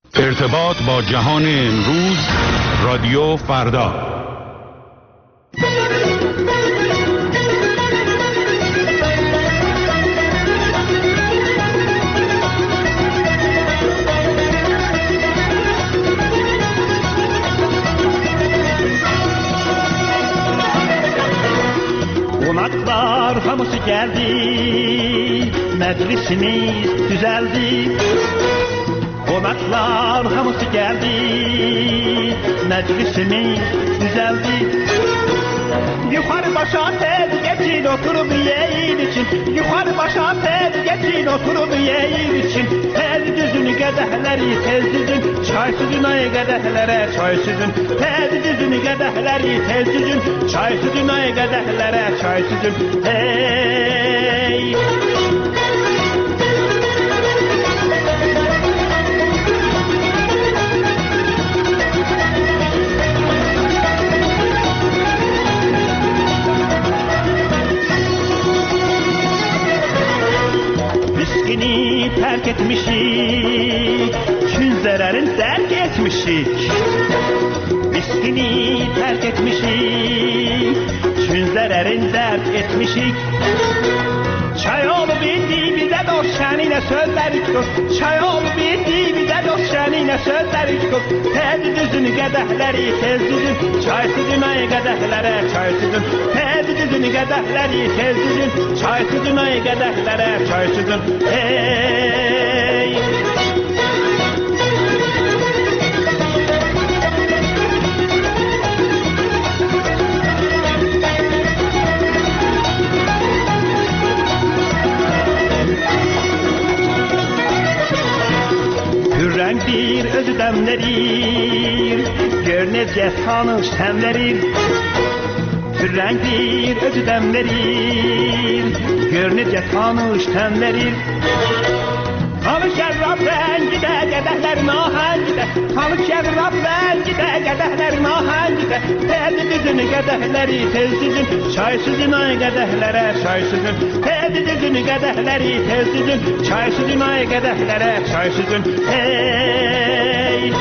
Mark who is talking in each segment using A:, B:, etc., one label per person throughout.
A: ارتباط با جهان امروز، رادیو فردا.
B: Konaklar hamısı geldi, meclisimiz düzeldi. Konaklar hamısı geldi, meclisimiz düzeldi. Yukarı başa tez geçin oturup yiyin için. Yukarı başa tez geçin oturup yiyin için. Tez düzün qədəhləri tez düzün, çay süzün ay qədəhlərə çay süzün. Tez düzün qədəhləri tez düzün, çay süzün ay qədəhlərə çay süzün. Hey! Miskini terk etmişik, çün zararın terk etmişik. Miskini terk etmişik, çün zararın terk etmişik. Çay olup indi bize dost şenine sözler dost. Çay olup indi bize dost şenine sözler dost. Tez düzün qədəhləri tez düzün, çay süzün ay qədəhlərə çay süzün. Tez düzün qədəhləri tez düzün, çay süzün ay qədəhlərə çay süzün. Hey! Hürrem bir özü demlerir, görünecek tanış temlerir. Hürrem bir özü demlerir, görünecek tanış temlerir. Tanış şerrab rengide, qədəhlərin ahəngide. Tanış şerrab rengide, qədəhlərin ahəngide. Tez düzün qədəhləri tez düzün, çay süzün ay qədəhlərə çay süzün. Tez düzün qədəhləri tez düzün, çay süzün ay qədəhlərə çay süzün. Hey!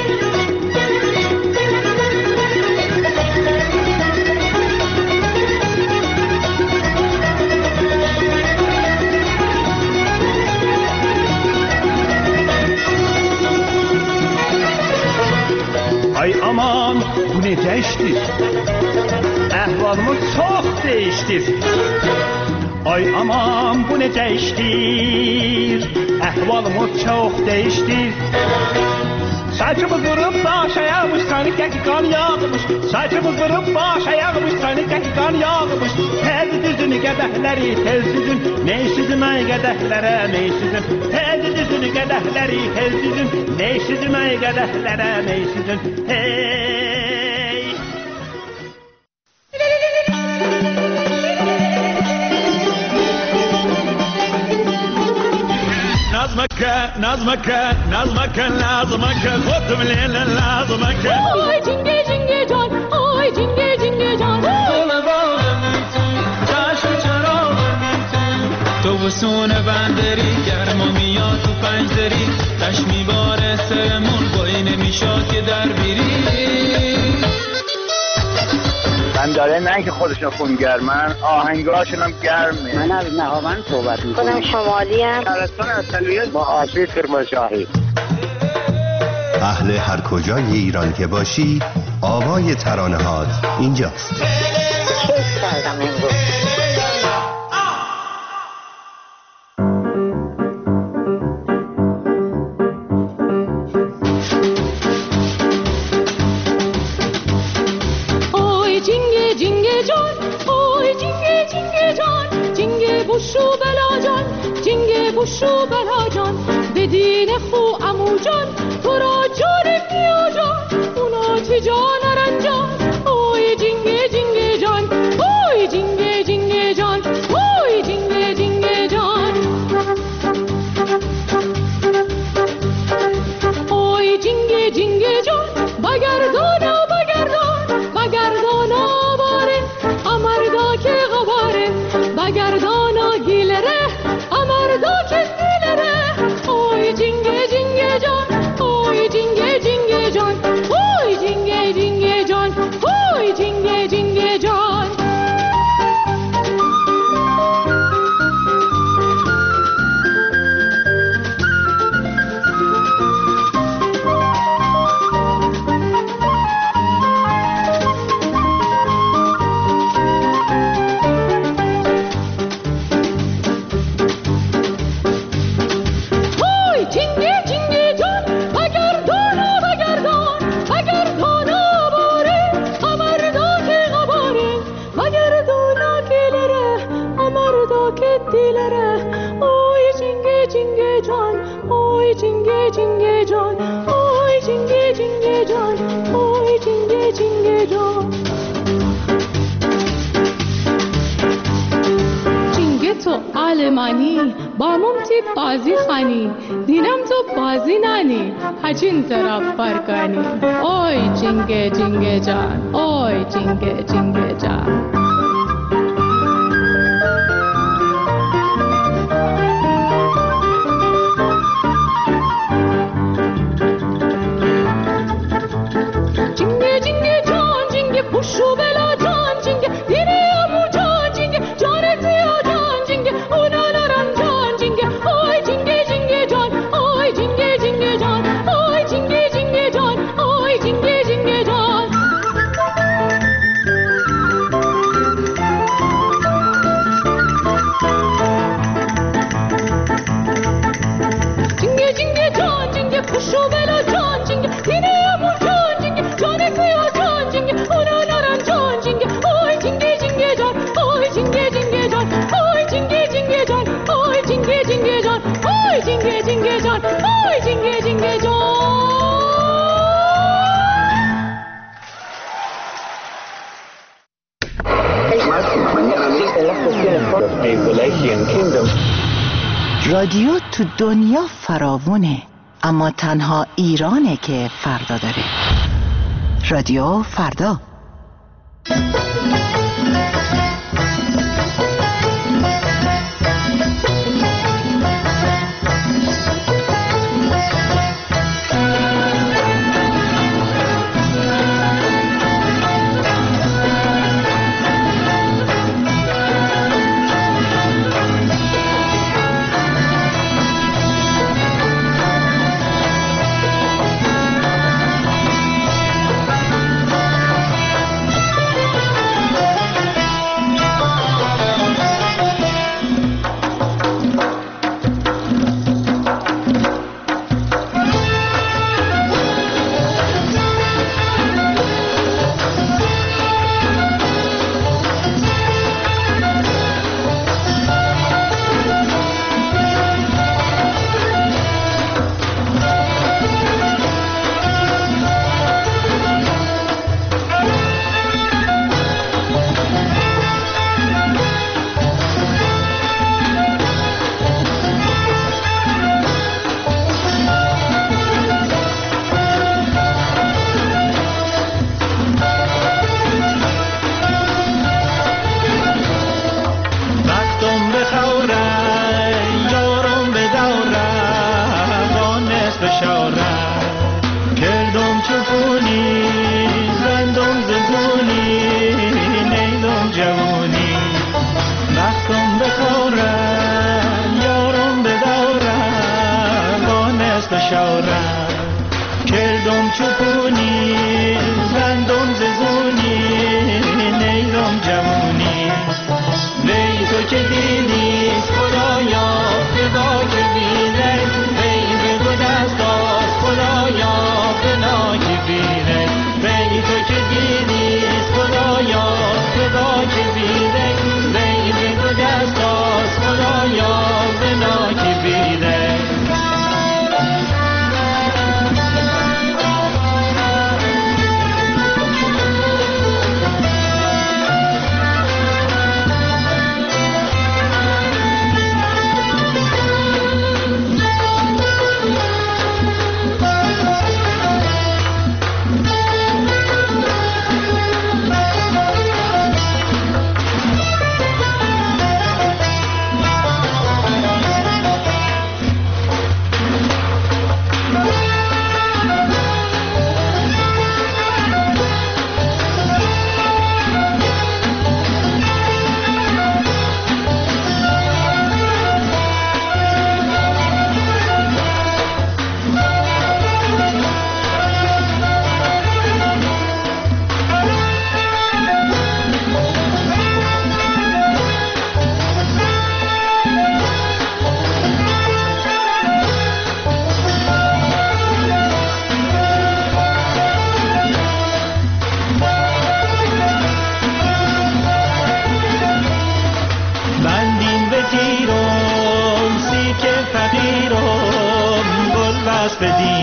B: Ay aman bu necə işdir? Əhvalımız çox değişdir. Ay aman bu necə işdir? Əhvalımız çox değişdir. Saçımız vurup baş ayağmış, kanık kan yağmış. Saçımız vurup baş ayağmış, kanık kan yağmış. Tez düzün qədəhləri tez düzün, ney süzün ay qədəhlərə ney süzün. Tez düzün qədəhləri tez düzün, ney süzün ay qədəhlərə ney süzün. Hey! Nazmaka, kotum lele nazmaka.
C: Ay cinge cinge can, ay cinge cinge can.
D: تو وسون بندری گرما میاد تو پنجدری تشمی باره سرمون بایی نمیشاد که در بیری
E: بنداره نه که خودشون خونگرمن، آهنگاشون هم گرمه.
F: من از نهاوند صحبت میکنم. خودم شمالی ام.
E: شهرستان اصلیت با آشی کرمانشاهی.
G: اهل هر کجای ایران که باشی آوای ترانه‌هات اینجاست.
F: کیف کردم امروز.
C: بوشو بلا جان به دین خو امو جان تو را جان بیا جان اونا چه جان رنجان اوی جنگه جنگه جان اوی جنگه جنگه جان اوی جنگه جنگه جان اوی جنگه جنگه جان بگردانا بگردانا باره امردا که غباره بگردانا گیلره امردا که گیلره اوی جنگه جنگه جان اوی جان آی جنگه جنگه جان آی جنگه جنگه جان جنگه تو آلمانی با ممتی بازی خانی دینم تو بازی نانی هجین طرف برکانی آی جنگه جنگه جان آی جنگه جنگه جان
H: رادیو تو دنیا فراوونه، اما تنها ایرانه که فردا داره. رادیو فردا.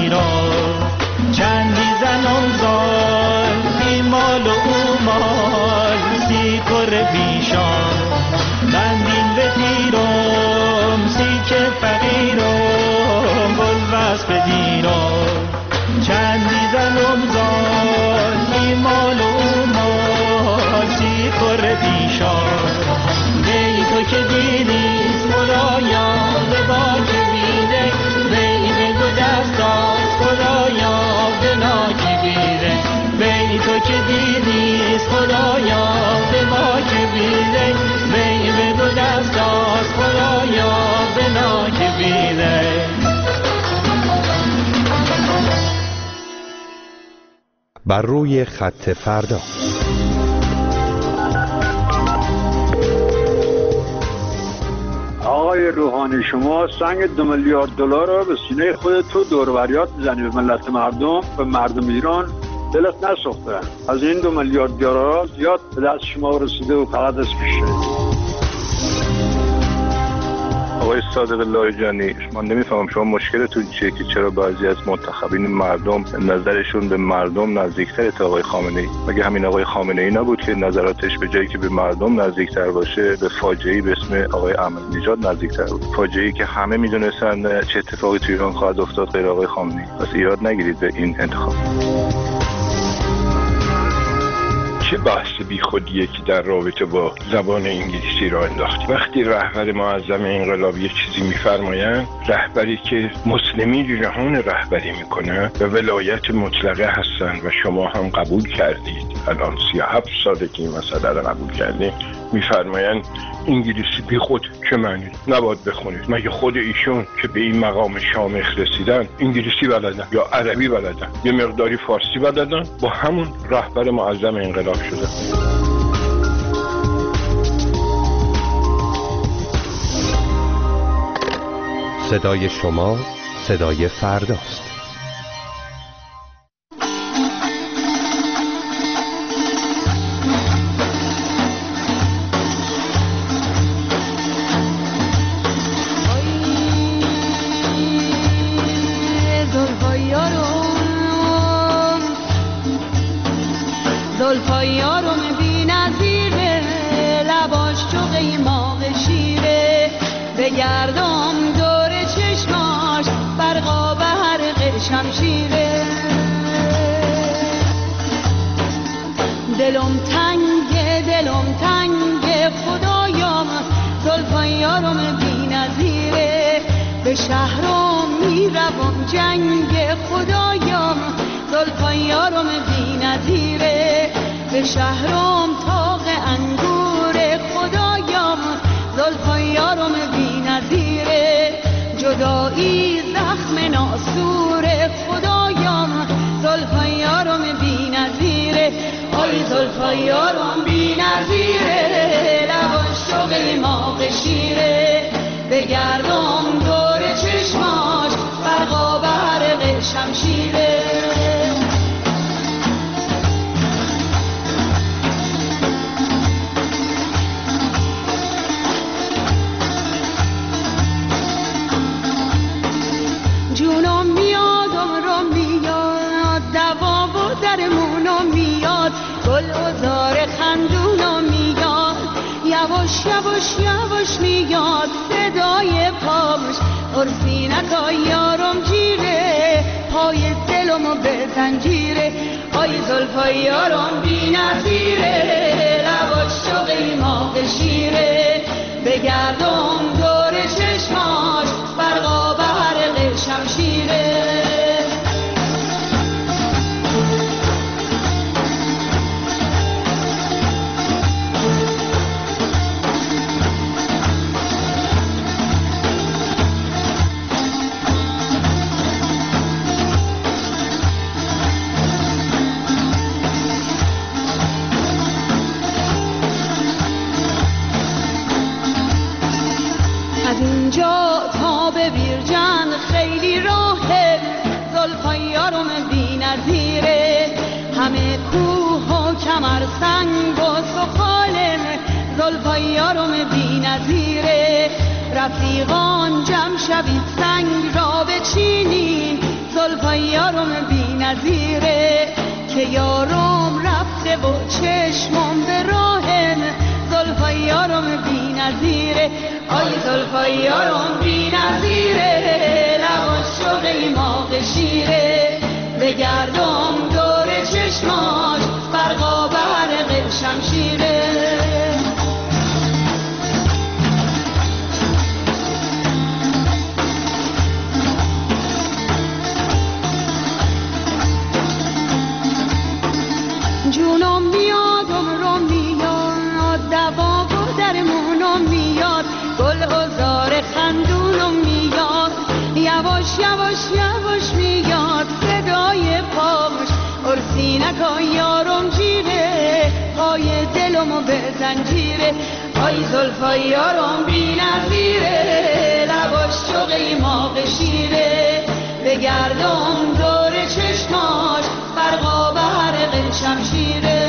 D: ایران چندی زنم زال بی مال و اومال سی کر بیشان بندین به تیرم سی که فقیرم بلوز به دیرم چندی زنم زال بی مال و اومال سی کر بیشان ای تو که دیدیست خدایا به باک بیده وی به دو دستاست خدایا به ناکی بیده وی تو که دیدیست خدایا به باک بیده وی به دو دستاست خدایا به ناکی بیده.
G: بر روی خط فردا.
I: آقای روحانی شما سنگ 2 میلیارد دلار رو به سینه خودت تو دوروریات میزنی به ملت مردم، به مردم ایران دلت نسوخته. از این 2 میلیارد دلار زیاد به دست شما رسیده و فقط اسمشه.
J: آقای صادق لاریجانی من نمیفهمم شما مشکلتون چیه که چرا بعضی از منتخبین مردم نظرشون به مردم نزدیکتره تا آقای خامنه‌ای؟ مگه همین آقای خامنه‌ای نبود که نظراتش به جایی که به مردم نزدیکتر باشه به فاجعه‌ای به اسم آقای احمدی‌نژاد نزدیکتر بود؟ فاجعه‌ای که همه میدونستن چه اتفاقی تو ایران خواهد افتاد غیر آقای خامنه‌ای. پس ایراد نگیرید به این انتخاب.
K: چه بحث بی خودیه که در رابطه با زبان انگلیسی را انداختی؟ وقتی رهبر معظم انقلاب یک چیزی میفرمایند، رهبری که مسلمی جهان رهبری میکنه و ولایت مطلقه هستن و شما هم قبول کردید، الان 37 ساله که این مسئله را قبول کردید، میفرمایند انگلیسی بی خود چه معنی؟ نباید بخونید. مگه خود ایشون که به این مقام شامخ رسیدن انگلیسی بلدن یا عربی بلدن، یه مقداری فارسی بلدن، با همون رهبر معظم انقلاب شدن.
G: صدای شما صدای فرداست.
C: زلفای یارم بی نظیره لباش چو قیماق شیره بگردم دور چشماش برقا به حرق شمشیره دلم تنگه خدایم زلفای یارم بی نظیره به شهرم میروم جنگ خدایم زلفای یارم بی نظیره به شهرم تاق انگور خدایم زلفای یارم بی نظیره جدایی زخم ناسور خدایم زلفای یارم بی نظیره آی زلفای یارم بی نظیره لباش چو قیماق شیره بگردم دور چشماش برقا به حرق شمشیره جونم میادم رو میاد دوا و درمونم میاد گل و زار خندونم میاد یواش یواش یواش میاد صدای پاش عرفینکا یارم جیره پای دلمو به زنجیره آی زلفای یارم بی نظیره لباش چو قیماق شیره بگردم دور چشماش برقا به حرق شمشیره از اینجا تا به بیرجند خیلی راهه زلفای یارم بی نظیره همه کوه و کمر سنگ و سخالم زلفای یارم بی نظیره رفیقان جمع شوید سنگ را بچینین زلفای یارم بی نظیره که یارم رفته و چشمم به راهم زلفای یارم بی نظیره آی زلفای یارم بی نظیره لباش شوق ایماغ شیره بگردم دور چشماش برقا برق شمشیره جونم میاد عمرم میاد دوا و درمونم میاد گل هزار خندونم میاد یواش یواش یواش میاد صدای پاش ارسی نکن یارم جیره پای دلمو به زنجیره آی زلفای یارم بی نظیره لباش شوق ایماغ شیره بگردم دور چشماش برقا برق شمشیره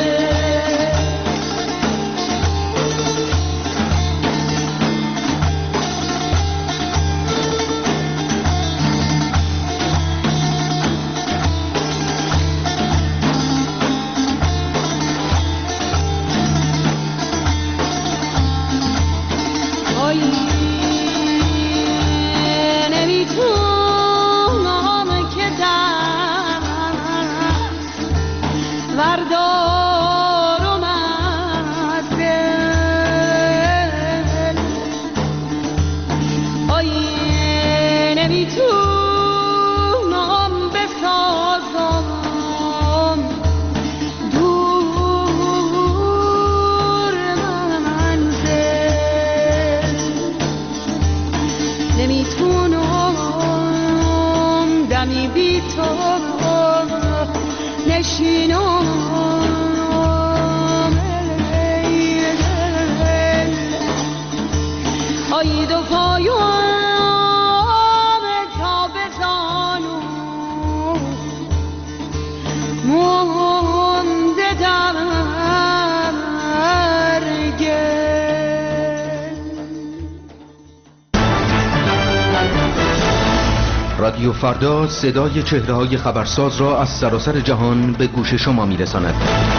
L: رادیو فردا صدای چهره‌های خبرساز را از سراسر جهان به گوش شما می‌رساند.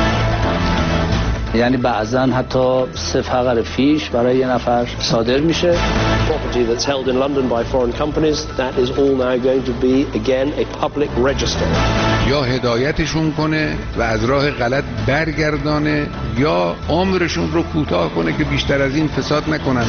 M: یعنی بعضاً حتی 3 فقر فیش برای یه نفر صادر میشه.
N: Property that's held in London by foreign companies, that is all now going to be again a public register.
O: یا هدایتشون کنه و از راه غلط برگردانه یا عمرشون رو کوتاه کنه که بیشتر از این فساد نکنن.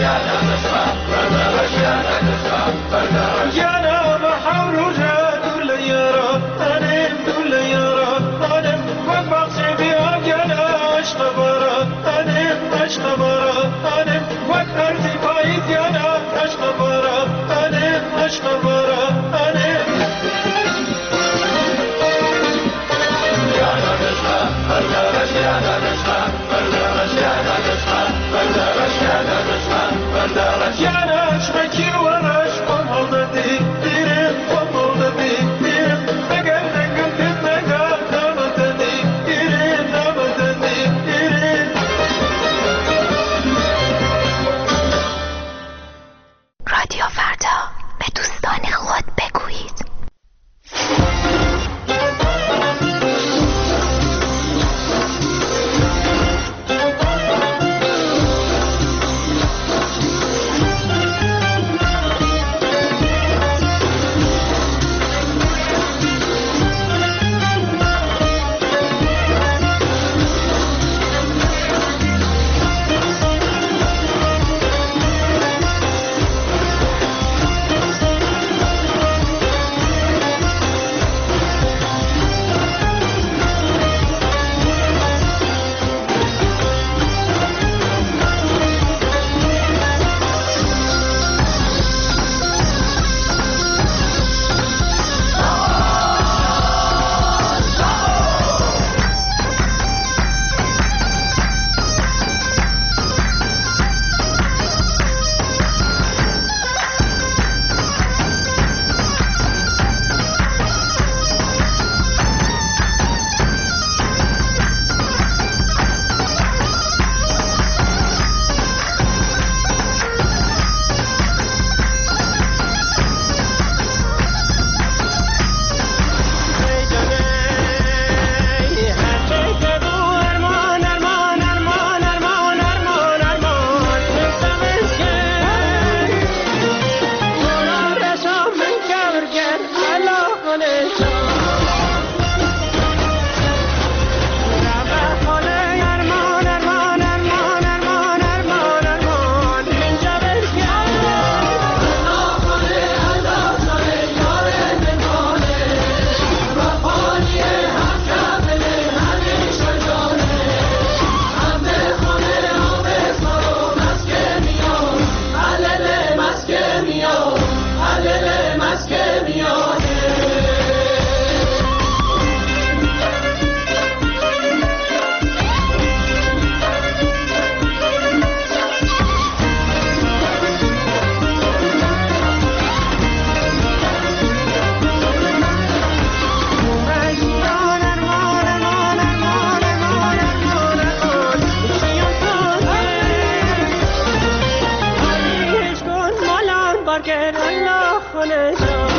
P: Allah